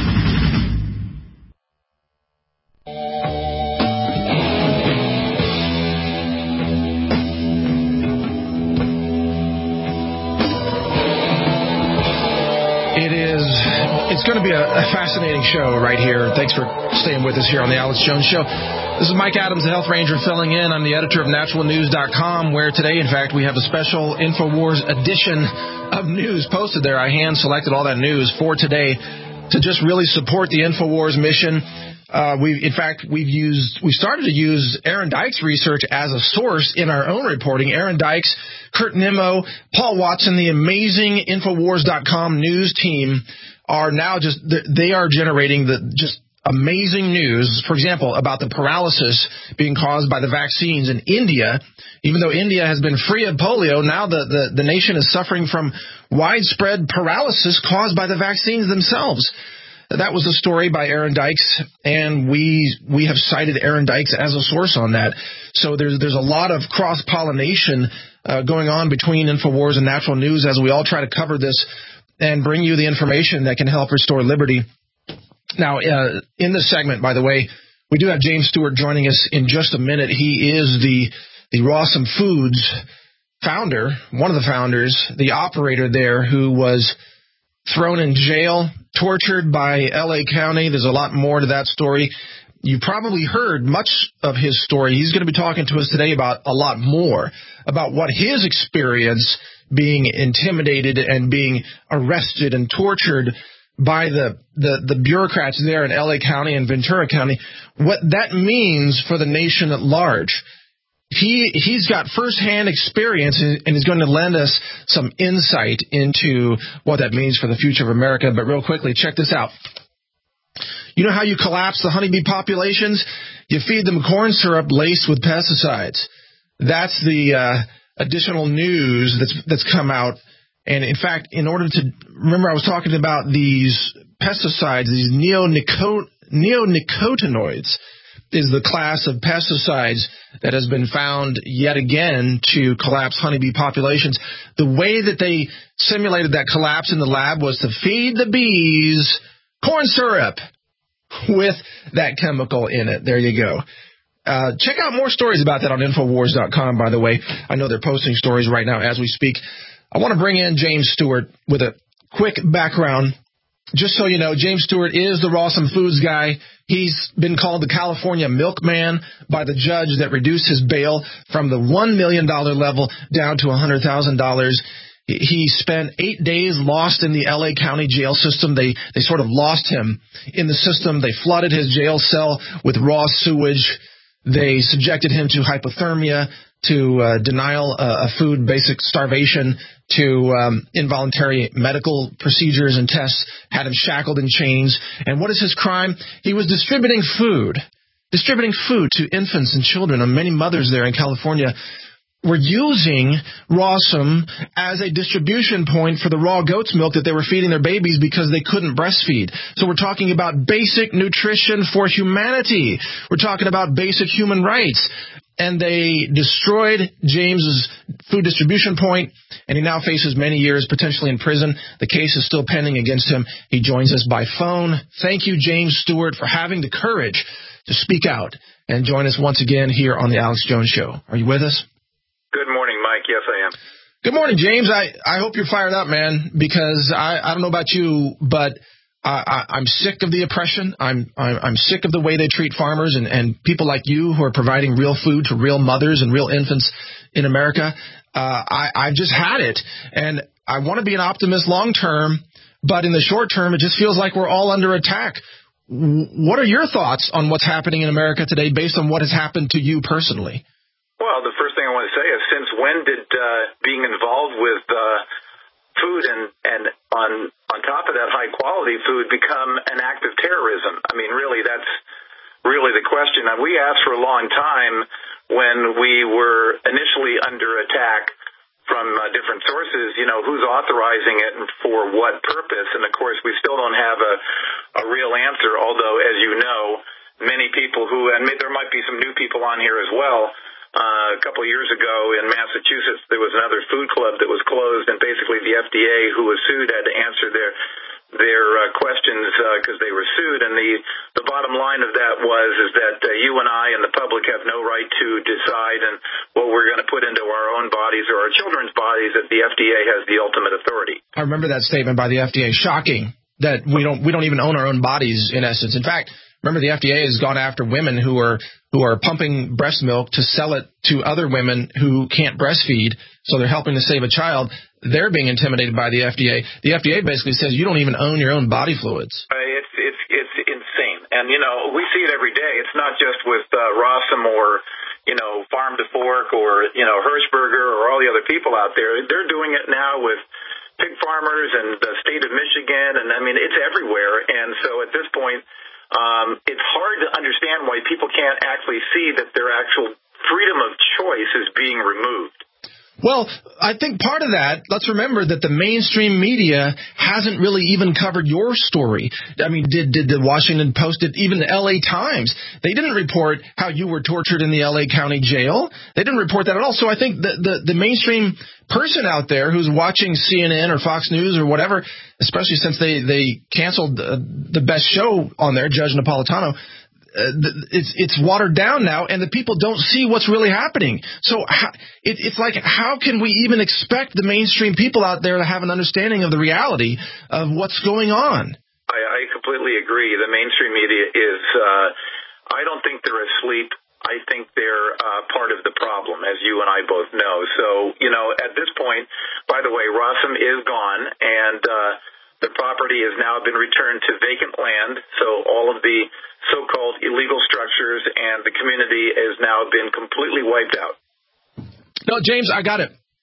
It's going to be a, a fascinating show right here. Thanks for staying with us here on the Alex Jones Show. This is Mike Adams, the Health Ranger, filling in. I'm the editor of natural news dot com, where today, in fact, we have a special InfoWars edition of news posted there. I hand-selected all that news for today to just really support the InfoWars mission. Uh, we, in fact, we've used, we started to use Aaron Dykes' research as a source in our own reporting. Aaron Dykes, Kurt Nimmo, Paul Watson, the amazing InfoWars dot com news team are now just, they are generating the just amazing news, for example, about the paralysis being caused by the vaccines in India. Even though India has been free of polio, now the, the, the nation is suffering from widespread paralysis caused by the vaccines themselves. That was a story by Aaron Dykes, and we we have cited Aaron Dykes as a source on that. So there's there's a lot of cross-pollination uh, going on between InfoWars and Natural News as we all try to cover this and bring you the information that can help restore liberty. Now, uh, in this segment, by the way, we do have James Stewart joining us in just a minute. He is the the Rawsome Foods founder, one of the founders, the operator there who was thrown in jail, tortured by L A County. There's a lot more to that story. You probably heard much of his story. He's going to be talking to us today about a lot more, about what his experience being intimidated and being arrested and tortured by the, the, the bureaucrats there in L A County and Ventura County, what that means for the nation at large. He, he's got firsthand experience and is going to lend us some insight into what that means for the future of America. But real quickly, check this out. You know how you collapse the honeybee populations? You feed them corn syrup laced with pesticides. That's the uh, additional news that's that's come out. And, in fact, in order to – remember I was talking about these pesticides, these neonico, neonicotinoids is the class of pesticides that has been found yet again to collapse honeybee populations. The way that they simulated that collapse in the lab was to feed the bees corn syrup with that chemical in it. There you go. Uh, check out more stories about that on Infowars dot com, by the way. I know they're posting stories right now as we speak. I want to bring in James Stewart with a quick background. Just so you know, James Stewart is the Rawsome Foods guy. He's been called the California milkman by the judge that reduced his bail from the one million dollars level down to one hundred thousand dollars. He spent eight days lost in the L A County jail system. They they sort of lost him in the system. They flooded his jail cell with raw sewage. They subjected him to hypothermia, to uh, denial uh, of food, basic starvation, to um, involuntary medical procedures and tests, had him shackled in chains. And what is his crime? He was distributing food, distributing food to infants and children. And many mothers there in California were using Rawsome as a distribution point for the raw goat's milk that they were feeding their babies because they couldn't breastfeed. So we're talking about basic nutrition for humanity. We're talking about basic human rights. And they destroyed James's food distribution point, and he now faces many years potentially in prison. The case is still pending against him. He joins us by phone. Thank you, James Stewart, for having the courage to speak out and join us once again here on the Alex Jones Show. Are you with us? Good morning, Mike. Yes, I am. Good morning, James. I, I hope you're fired up, man, because I, I don't know about you, but I, I, I'm sick of the oppression. I'm, I'm I'm sick of the way they treat farmers and, and people like you who are providing real food to real mothers and real infants in America. Uh, I, I've just had it, and I want to be an optimist long term, but in the short term, it just feels like we're all under attack. What are your thoughts on what's happening in America today based on what has happened to you personally? Well, the first thing I want to say is, since when did uh, being involved with uh, food and, and on on top of that high-quality food become an act of terrorism? I mean, really, that's really the question. And we asked for a long time when we were initially under attack from uh, different sources, you know, who's authorizing it and for what purpose? And, of course, we still don't have a, a real answer, although, as you know, many people who, and there might be some new people on here as well, Uh, a couple of years ago in Massachusetts, there was another food club that was closed, and basically the F D A, who was sued, had to answer their their uh, questions because uh, they were sued. And the the bottom line of that was is that uh, you and I and the public have no right to decide and what we're going to put into our own bodies or our children's bodies. That the F D A has the ultimate authority. I remember that statement by the F D A. Shocking that we don't we don't even own our own bodies in essence. In fact, remember the F D A has gone after women who are who are pumping breast milk to sell it to other women who can't breastfeed, so they're helping to save a child. They're being intimidated by the F D A. The F D A basically says you don't even own your own body fluids. Uh, it's it's it's insane, and you know we see it every day. It's not just with uh, Rawsome or you know Farm to Fork or you know Hirschberger or all the other people out there. They're doing it now with pig farmers and the state of Michigan, and I mean it's everywhere. And so at this point, Um, it's hard to understand why people can't actually see that their actual freedom of choice is being removed. Well, I think part of that, let's remember that the mainstream media hasn't really even covered your story. I mean, did did the Washington Post, did even the L A Times, they didn't report how you were tortured in the L A County jail. They didn't report that at all. So I think the, the, the mainstream person out there who's watching C N N or Fox News or whatever, especially since they, they canceled the, the best show on there, Judge Napolitano, Uh, it's it's watered down now, and the people don't see what's really happening. So how, it, it's like, how can we even expect the mainstream people out there to have an understanding of the reality of what's going on? I, I completely agree. The mainstream media is, uh, I don't think they're asleep. I think they're uh, part of the problem, as you and I both know. So, you know, at this point, by the way, Rawsome is gone, and uh, the property has now been returned to vacant land. So all of the so-called illegal structures and the community has now been completely wiped out. No, James, I got it.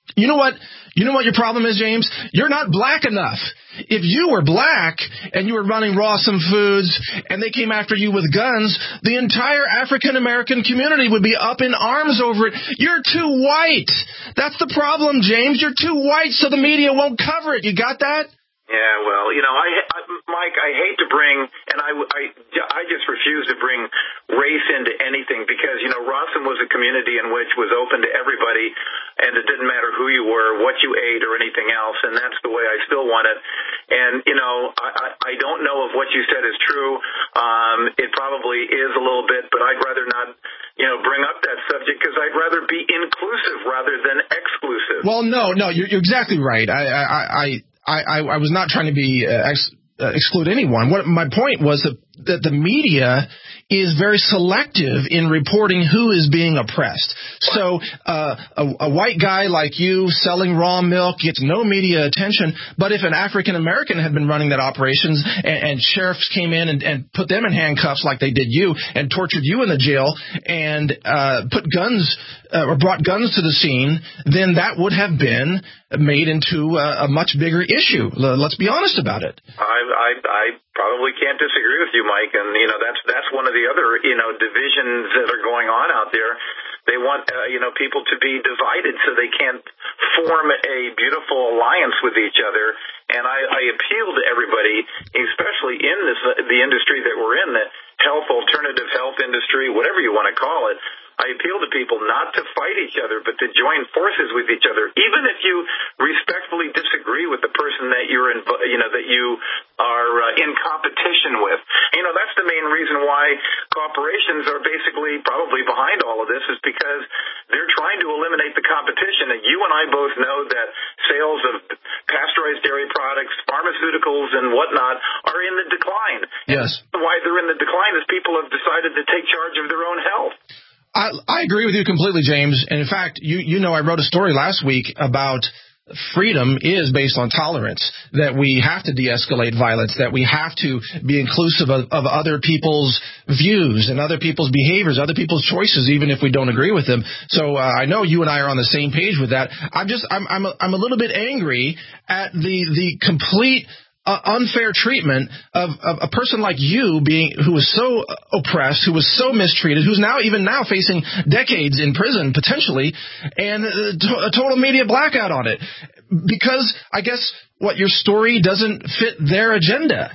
You know what? You know what your problem is, James? You're not black enough. If you were black and you were running Rawesome Foods and they came after you with guns, the entire African-American community would be up in arms over it. You're too white. That's the problem, James. You're too white, so the media won't cover it. You got that? Yeah, well, you know, I, I, Mike, I hate to bring, and I, I, I just refuse to bring race into anything because, you know, Rawesome was a community in which was open to everybody, and it didn't matter who you were, what you ate, or anything else, and that's the way I still want it. And, you know, I, I, I don't know if what you said is true. Um, it probably is a little bit, but I'd rather not, you know, bring up that subject because I'd rather be inclusive rather than exclusive. Well, no, no, you're, you're exactly right. I, I, I I, I, I was not trying to be uh, ex, uh, exclude anyone. What my point was that, that the media is very selective in reporting who is being oppressed. So uh, a, a white guy like you selling raw milk gets no media attention. But if an African American had been running that operations and, and sheriffs came in and, and put them in handcuffs like they did you and tortured you in the jail and uh, put guns uh, or brought guns to the scene, then that would have been made into a, a much bigger issue. Let's be honest about it. I, I, I probably can't disagree with you, Mike. And, you know, that's that's one of the other, you know, divisions that are going on out there. They want, uh, you know, people to be divided so they can't form a beautiful alliance with each other. And I, I appeal to everybody, especially in this uh, the industry that we're in, the health, alternative health industry, whatever you want to call it. I appeal to people not to fight each other, but to join forces with each other, even if you respectfully disagree with the person that you're in, you know, that you are uh, in competition with. You know, that's the main reason why corporations are basically probably behind all of this is because they're trying to eliminate the competition. And you and I both know that sales of pasteurized dairy products, pharmaceuticals, and whatnot are in the decline. Yes. And why they're in the decline is people have decided to take charge of their own health. I, I agree with you completely, James. And in fact, you, you know, I wrote a story last week about freedom is based on tolerance, that we have to de-escalate violence, that we have to be inclusive of, of other people's views and other people's behaviors, other people's choices, even if we don't agree with them. So uh, I know you and I are on the same page with that. I'm just I'm I'm a, I'm a little bit angry at the the complete Uh, unfair treatment of, of a person like you being who was so oppressed, who was so mistreated, who's now even now facing decades in prison potentially, and a, to- a total media blackout on it because I guess what your story doesn't fit their agenda.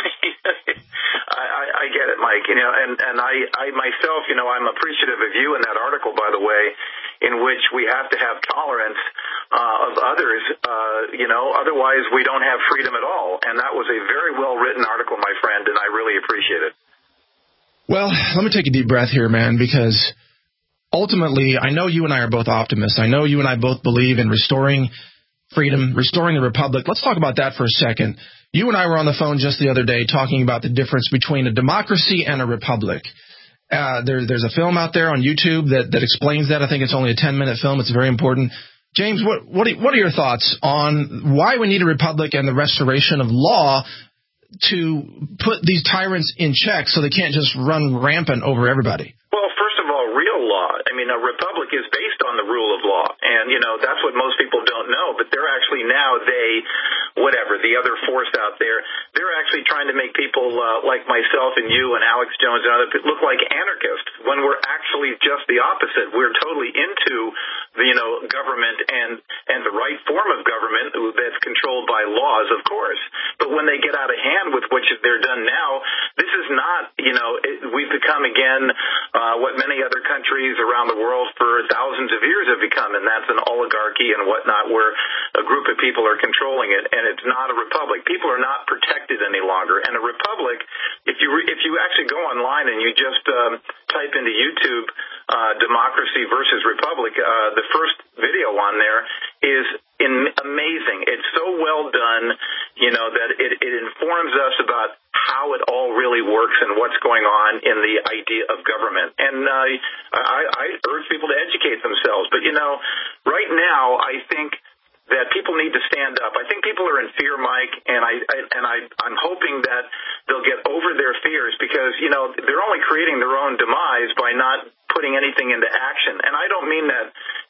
I, I, I get it, Mike. You know, and and I, I myself, you know, I'm appreciative of you in that article, by the way, in which we have to have tolerance uh, of others, uh, you know, otherwise we don't have freedom at all. And that was a very well-written article, my friend, and I really appreciate it. Well, let me take a deep breath here, man, because ultimately I know you and I are both optimists. I know you and I both believe in restoring freedom, restoring the republic. Let's talk about that for a second. You and I were on the phone just the other day talking about the difference between a democracy and a republic. Uh, there, there's a film out there on YouTube that, that explains that. I think it's only a ten-minute film. It's very important. James, what what are, what are your thoughts on why we need a republic and the restoration of law to put these tyrants in check so they can't just run rampant over everybody? Well, first of all, real law. I mean, a republic is based on the rule of law. And, you know, that's what most people don't know. But they're actually now, they, whatever, the other force out there, they're actually trying to make people uh, like myself and you and Alex Jones and other people look like anarchists when we're actually just the opposite. We're totally into the, you know, government and, and the right form of government that's controlled by laws, of course. But when they get out of hand with what they're done now, this is not, you know, it, we've become again uh, what many other countries around the world for thousands of years have become, and that's an oligarchy and whatnot where a group of people are controlling it, and it's not a republic. People are not protected any longer. And a republic, if you re- if you actually go online and you just um, type into YouTube uh, democracy versus republic, uh, the first video on there is in amazing. It's so well done, you know, that it, it informs us about how it all really works and what's going on in the idea of government. And uh, I, I urge people to educate themselves. But, you know, right now I think that people need to stand up. I think people are in fear, Mike, and I, I and I, I'm hoping that they'll get over their fears because, you know, they're only creating their own demise by not putting anything into action. And I don't mean that,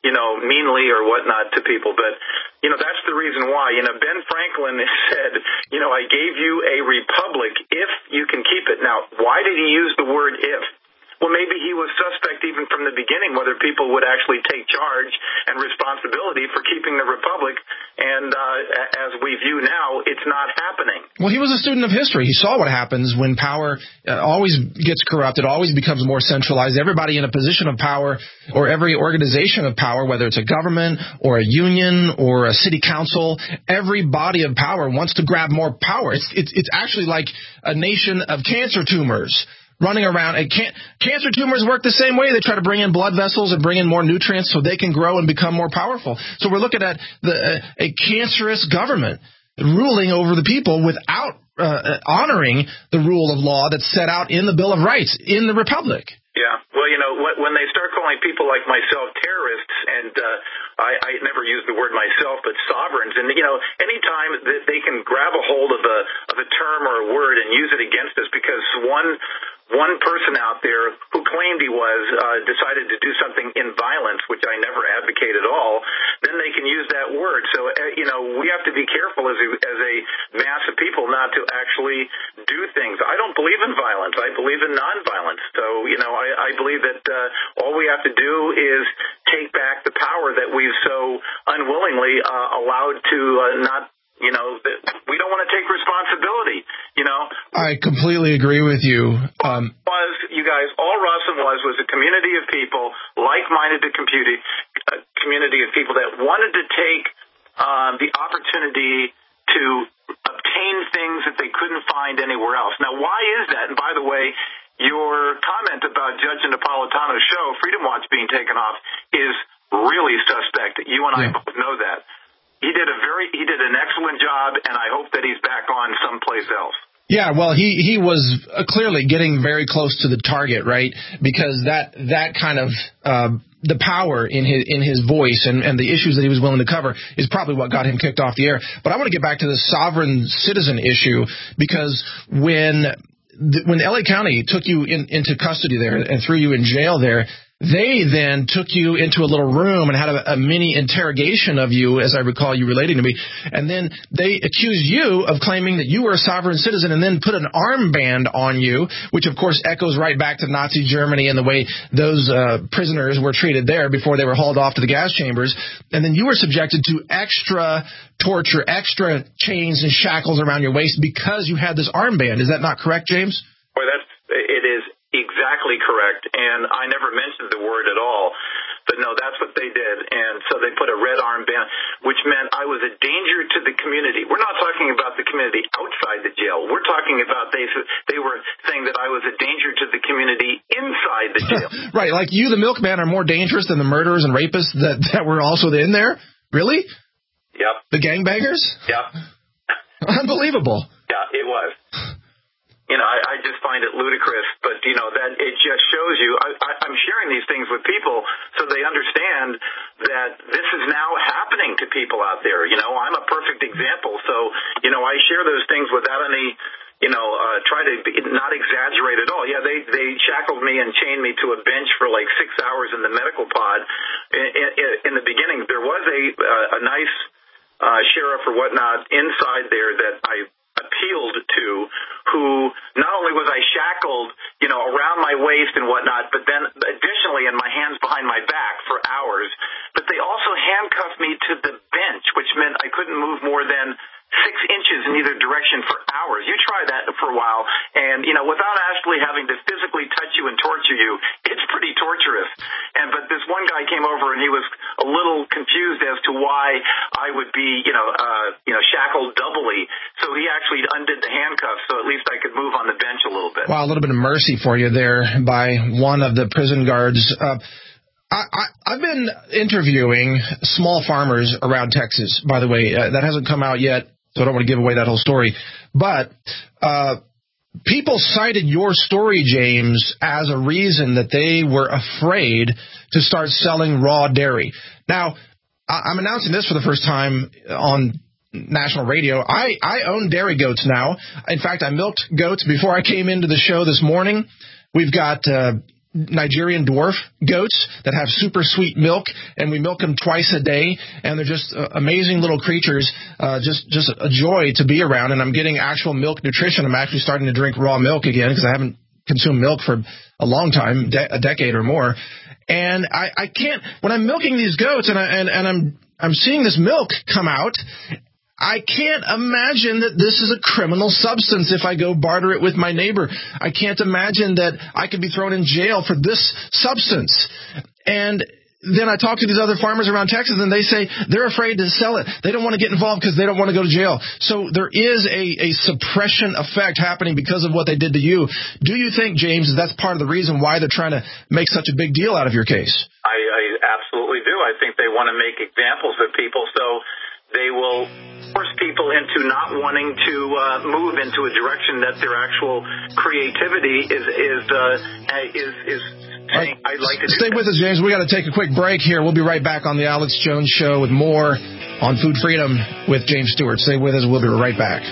you know, meanly or whatnot to people. But, you know, that's the reason why. You know, Ben Franklin said, you know, I gave you a republic if you can keep it. Now, why did he use the word if? Well, maybe he was suspect even from the beginning whether people would actually take charge and responsibility for keeping the republic. And uh, as we view now, it's not happening. Well, he was a student of history. He saw what happens when power uh, always gets corrupted, always becomes more centralized. Everybody in a position of power, or every organization of power, whether it's a government or a union or a city council, every body of power wants to grab more power. It's, it's, it's actually like a nation of cancer tumors running around. And can- cancer tumors work the same way. They try to bring in blood vessels and bring in more nutrients so they can grow and become more powerful. So we're looking at the, uh, a cancerous government ruling over the people without uh, honoring the rule of law that's set out in the Bill of Rights in the Republic. Yeah. Well, you know, when they start calling people like myself terrorists, and uh, I, I never use the word myself, but sovereigns, and, you know, anytime that they can grab a hold of a, of a term or a word and use it against us because one one person out there who claimed he was uh, decided to do something in violence, which I never advocate at all, then they can use that word. So, uh, you know, we have to be careful as a, as a mass of people not to actually do things. I don't believe in violence. I believe in nonviolence. So, you know, I, I believe that uh, all we have to do is take back the power that we've so unwillingly uh, allowed to uh, not, you know, we don't want to take responsibility, you know. I completely agree with you. Um, was, you guys, all Rawson was was a community of people, like-minded to community, a community of people that wanted to take um, the opportunity to obtain things that they couldn't find anywhere else. Now, why is that? And by the way, your comment about Judge Napolitano's show, Freedom Watch, being taken off is really suspect. You and I yeah. both know that. He did a very, he did an excellent job, and I hope that he's back on someplace else. Yeah, well, he, he was clearly getting very close to the target, right? Because that that kind of uh, the power in his in his voice and, and the issues that he was willing to cover is probably what got him kicked off the air. But I want to get back to the sovereign citizen issue, because when the, when L A County took you in, into custody there and threw you in jail there, they then took you into a little room and had a, a mini interrogation of you, as I recall you relating to me. And then they accused you of claiming that you were a sovereign citizen and then put an armband on you, which, of course, echoes right back to Nazi Germany and the way those uh, prisoners were treated there before they were hauled off to the gas chambers. And then you were subjected to extra torture, extra chains and shackles around your waist because you had this armband. Is that not correct, James? Well, that's, it is. Exactly correct, and I never mentioned the word at all, but no, that's what they did, and so they put a red armband, which meant I was a danger to the community. We're not talking about the community outside the jail. We're talking about they they were saying that I was a danger to the community inside the jail. Right, like you, the milkman, are more dangerous than the murderers and rapists that, that were also in there? Really? Yep. The gangbangers? Yep. Unbelievable. Yeah, it was. You know, I, I just find it ludicrous, but, you know, that it just shows you, I, I, I'm sharing these things with people so they understand that this is now happening to people out there. You know, I'm a perfect example, so, you know, I share those things without any, you know, uh, try to be, not exaggerate at all. Yeah, they, they shackled me and chained me to a bench for like six hours in the medical pod. In, in, in the beginning, there was a, uh, a nice uh, sheriff or whatnot inside there that I appealed to, who not only was I shackled, you know, around my waist and whatnot, but then additionally in my hands behind my back for hours, but they also handcuffed me to the bench, which meant I couldn't move more than six inches in either direction for hours. You try that for a while, and, you know, without actually having to physically touch you and torture you, it's pretty torturous. And but this one guy came over, and he was a little confused as to why I would be, you know, uh, you know, shackled doubly. So he actually undid the handcuffs, so at least I could move on the bench a little bit. Wow, a little bit of mercy for you there by one of the prison guards. Uh, I, I, I've been interviewing small farmers around Texas, by the way. Uh, that hasn't come out yet, so I don't want to give away that whole story. But uh, people cited your story, James, as a reason that they were afraid to start selling raw dairy. Now, I, I'm announcing this for the first time on national radio. I, I own dairy goats now. In fact, I milked goats before I came into the show this morning. We've got... Uh, Nigerian dwarf goats that have super sweet milk, and we milk them twice a day, and they're just uh, amazing little creatures, uh, just just a joy to be around, and I'm getting actual milk nutrition. I'm actually starting to drink raw milk again because I haven't consumed milk for a long time, de- a decade or more, and I, I can't, when I'm milking these goats and, I, and, and I'm I'm seeing this milk come out, I can't imagine that this is a criminal substance if I go barter it with my neighbor. I can't imagine that I could be thrown in jail for this substance. And then I talk to these other farmers around Texas, and they say they're afraid to sell it. They don't want to get involved because they don't want to go to jail. So there is a, a suppression effect happening because of what they did to you. Do you think, James, that's part of the reason why they're trying to make such a big deal out of your case? I, I absolutely do. I think they want to make examples of people, so they will force people into not wanting to uh, move into a direction that their actual creativity is is uh, is is saying, I'd like to do. Stay with us, James. We got to take a quick break here. We'll be right back on the Alex Jones Show with more on food freedom with James Stewart. Stay with us. We'll be right back.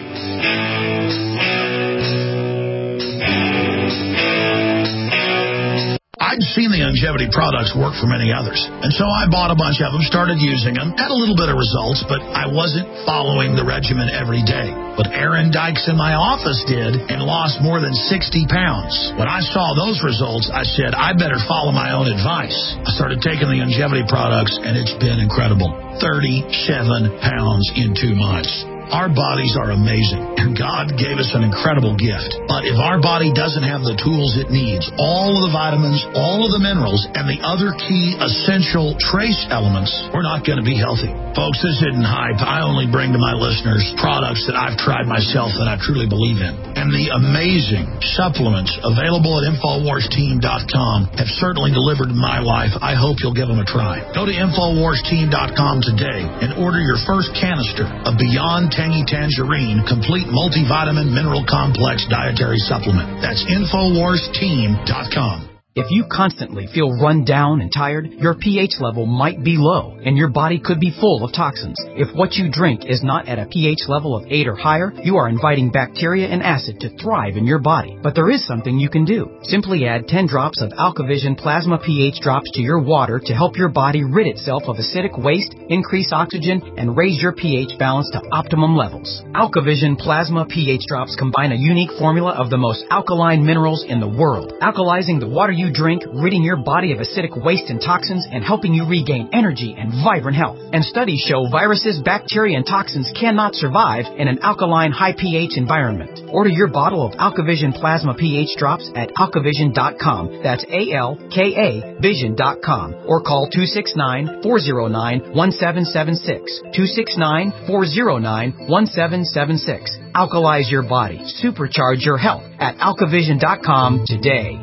I'd seen the longevity products work for many others, and so I bought a bunch of them, started using them, had a little bit of results, but I wasn't following the regimen every day. But Aaron Dykes in my office did and lost more than sixty pounds. When I saw those results, I said, I better follow my own advice. I started taking the longevity products, and it's been incredible. thirty-seven pounds in two months. Our bodies are amazing, and God gave us an incredible gift. But if our body doesn't have the tools it needs, all of the vitamins, all of the minerals, and the other key essential trace elements, we're not going to be healthy. Folks, this isn't hype. I only bring to my listeners products that I've tried myself that I truly believe in. And the amazing supplements available at Infowars Team dot com have certainly delivered in my life. I hope you'll give them a try. Go to Infowars Team dot com today and order your first canister of Beyond Tangy Tangerine Complete Multivitamin Mineral Complex Dietary Supplement. That's Infowars Team dot com. If you constantly feel run down and tired, your pH level might be low, and your body could be full of toxins. If what you drink is not at a pH level of eight or higher, you are inviting bacteria and acid to thrive in your body. But there is something you can do. Simply add ten drops of AlkaVision Plasma pH drops to your water to help your body rid itself of acidic waste, increase oxygen, and raise your pH balance to optimum levels. AlkaVision Plasma pH drops combine a unique formula of the most alkaline minerals in the world, alkalizing the water you drink, ridding your body of acidic waste and toxins, and helping you regain energy and vibrant health. And studies show viruses, bacteria, and toxins cannot survive in an alkaline, high pH environment. Order your bottle of AlkaVision Plasma pH drops at Alka Vision dot com. That's A L K A Vision dot com. Or call two six nine, four zero nine, one seven seven six. two six nine, four zero nine, one seven seven six. Alkalize your body. Supercharge your health at Alka Vision dot com today.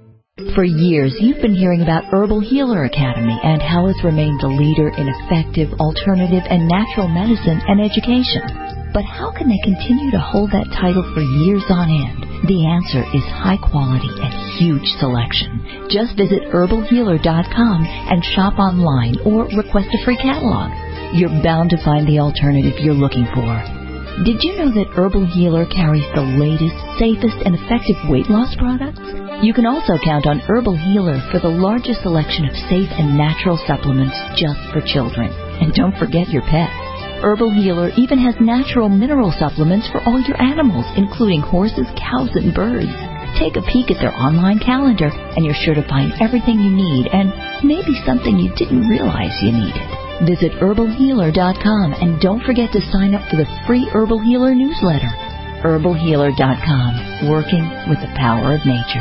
For years, you've been hearing about Herbal Healer Academy and how it's remained the leader in effective, alternative, and natural medicine and education. But how can they continue to hold that title for years on end? The answer is high quality and huge selection. Just visit Herbal Healer dot com and shop online or request a free catalog. You're bound to find the alternative you're looking for. Did you know that Herbal Healer carries the latest, safest, and effective weight loss products? You can also count on Herbal Healer for the largest selection of safe and natural supplements just for children. And don't forget your pets. Herbal Healer even has natural mineral supplements for all your animals, including horses, cows, and birds. Take a peek at their online calendar, and you're sure to find everything you need and maybe something you didn't realize you needed. Visit Herbal Healer dot com and don't forget to sign up for the free Herbal Healer newsletter. Herbal Healer dot com, working with the power of nature.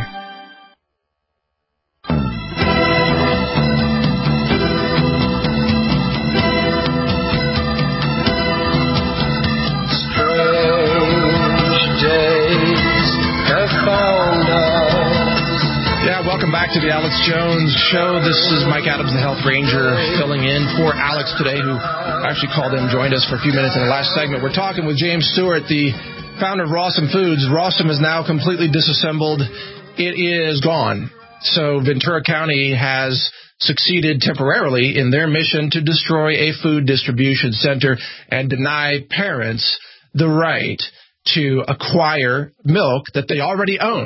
Welcome back to the Alex Jones Show. This is Mike Adams, the Health Ranger, filling in for Alex today, who actually called in and joined us for a few minutes in the last segment. We're talking with James Stewart, the founder of Rawesome Foods. Rawesome is now completely disassembled. It is gone. So Ventura County has succeeded temporarily in their mission to destroy a food distribution center and deny parents the right to acquire milk that they already own.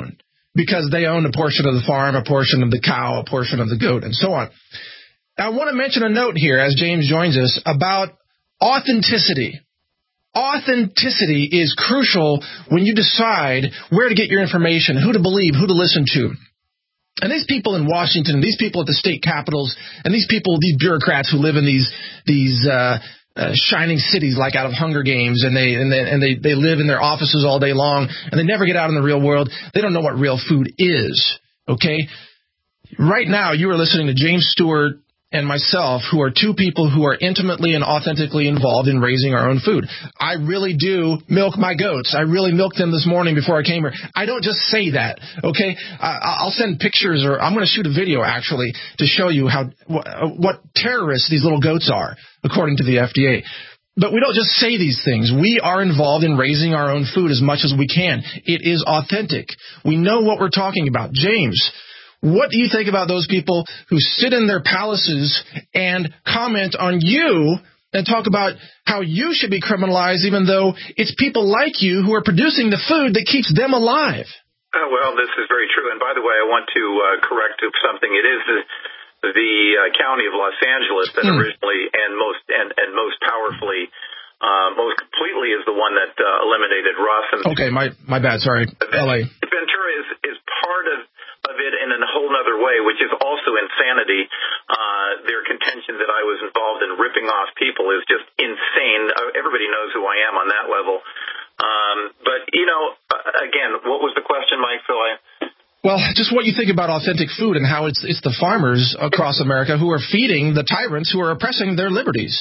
because they own a portion of the farm, a portion of the cow, a portion of the goat, and so on. I want to mention a note here as James joins us about authenticity. Authenticity is crucial when you decide where to get your information, who to believe, who to listen to. And these people in Washington, these people at the state capitals, and these people, these bureaucrats who live in these these uh, uh, shining cities like out of Hunger Games, and they and they and they, they live in their offices all day long, and they never get out in the real world. They don't know what real food is. Okay, right now you are listening to James Stewart and myself, who are two people who are intimately and authentically involved in raising our own food. I really do milk my goats. I really milked them this morning before I came here. I don't just say that, okay? I'll send pictures, or I'm going to shoot a video, actually, to show you how what terrorists these little goats are, according to the F D A. But we don't just say these things. We are involved in raising our own food as much as we can. It is authentic. We know what we're talking about. James, what do you think about those people who sit in their palaces and comment on you and talk about how you should be criminalized, even though it's people like you who are producing the food that keeps them alive? Uh, well, this is very true. And by the way, I want to uh, correct something. It is the, the uh, county of Los Angeles that hmm. originally and most and, and most powerfully, uh, most completely is the one that uh, eliminated Rossum. Okay, my my bad. Sorry, L A. Ventura is is part of. of it in a whole other way, which is also insanity. Uh, their contention that I was involved in ripping off people is just insane. Uh, everybody knows who I am on that level. Um, but, you know, uh, again, what was the question, Mike? So I... Well, just what you think about authentic food and how it's it's the farmers across America who are feeding the tyrants who are oppressing their liberties.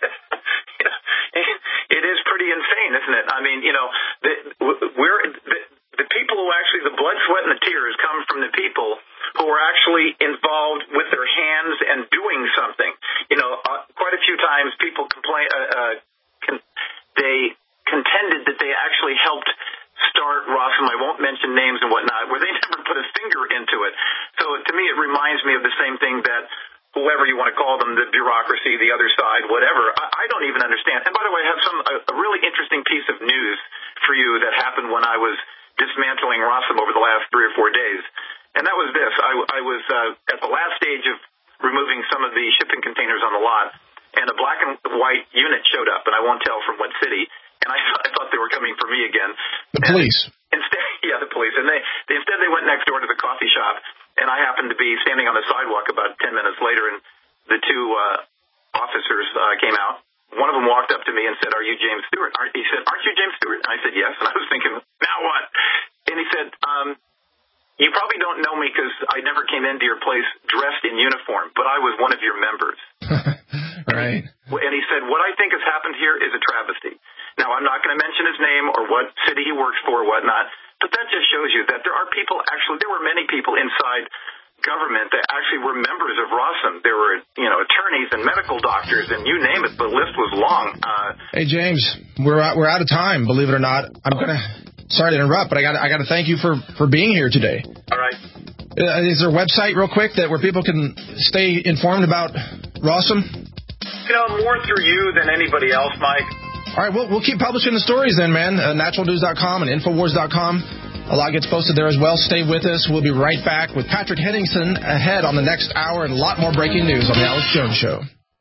It is pretty insane, isn't it? I mean, you know, the, we're... The, The people who actually, the blood, sweat, and the tears come from the people who are actually involved with their hands and doing something. You know, uh, quite a few times people complain, uh, uh, con- they contended that they actually helped start Rossum. I won't mention names and whatnot, where they never put a finger into it. So to me, it reminds me of the same thing that whoever you want to call them, the bureaucracy, the other side, whatever, I, I don't even understand. And by the way, I have some a, a really interesting piece of news for you that happened when I was dismantling Rossum over the last three or four days. And that was this. I, I was uh, at the last stage of removing some of the shipping containers on the lot, and a black and white unit showed up, and I won't tell from what city, and I, th- I thought they were coming for me again. The police. And instead, yeah, the police. And they, they instead they went next door to the coffee shop, and I happened to be standing on the sidewalk about ten minutes later, and the two uh, officers uh, came out. One of them walked up to me and said, "Are you James Stewart?" He said, "Aren't you James Stewart?" And I said, "Yes." And I was thinking, now what? And he said, um, "You probably don't know me because I never came into your place dressed in uniform, but I was one of your members." Right. And he said, "What I think has happened here is a travesty." Now, I'm not going to mention his name or what city he works for or whatnot, but that just shows you that there are people actually, there were many people inside government that actually were members of Rossum. There were, you know, attorneys and medical doctors, and you name it. The list was long. Uh, hey, James, we're out, we're out of time. Believe it or not, I'm gonna. Sorry to interrupt, but I got I got to thank you for, for being here today. All right. Uh, is there a website, real quick, that where people can stay informed about Rossum? You know, more through you than anybody else, Mike. All right, we'll we'll keep publishing the stories then, man. Uh, natural news dot com and infowars dot com. A lot gets posted there as well. Stay with us. We'll be right back with Patrick Henningsen ahead on the next hour and a lot more breaking news on The Alex Jones Show.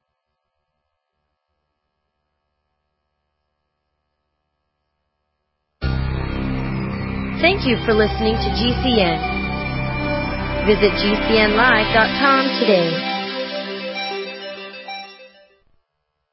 Thank you for listening to G C N. Visit G C N live dot com today.